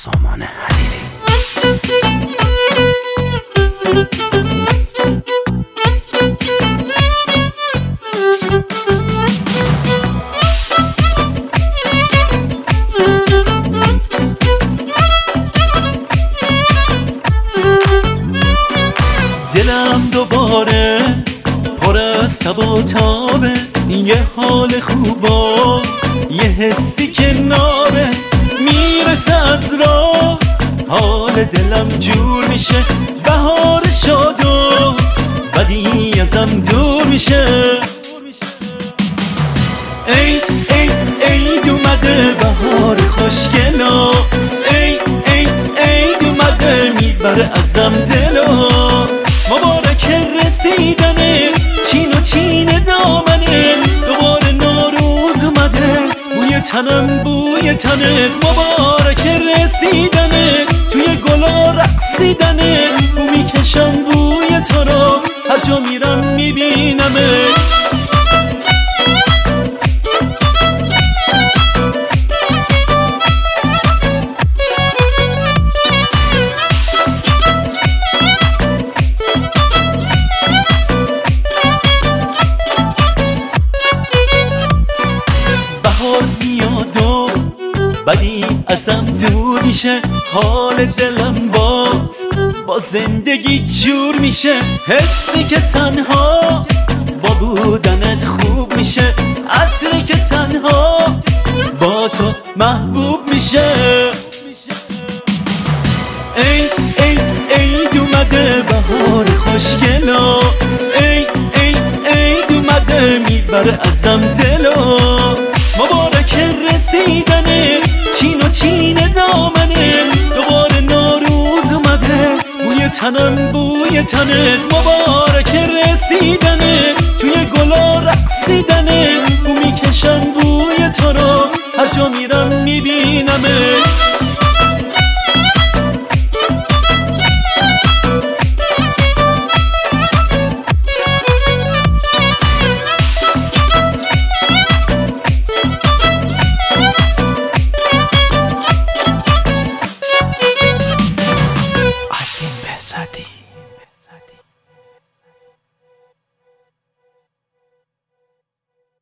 سامان حریری. دلم دوباره پر از تب و تابه، یه حال خوبا یه حسی کناره، میرسه از راه حال دلم جور میشه، بهار شاد و بدی ازم دور میشه. ای ای ای اومده بهار خوشگلا، ای ای ای اومده میبره ازم دلا، مبارک رسیدنه چین و چین دامنه، دوباره نوروز اومده بوی تنم بوی تنه، مبارک رسیدنه توی گلا رقصیدنه، بو میکشم بوی تو رو هر جا میرم میبینمه. میاد و بدی ازم دور میشه، حال دلم با زندگی جور میشه، حسی که تنها با بودنت خوب میشه، عطری که تنها با تو محبوب میشه. ای ای ای اومده بهار خوشگلا، ای ای ای اومده میبره ازم دلا، مبارک رسیدنه چین و چین دامنه، دوباره نوروز اومده بوی تنم بوی تنه، مبارک رسیدنه توی گلا رقصیدنه،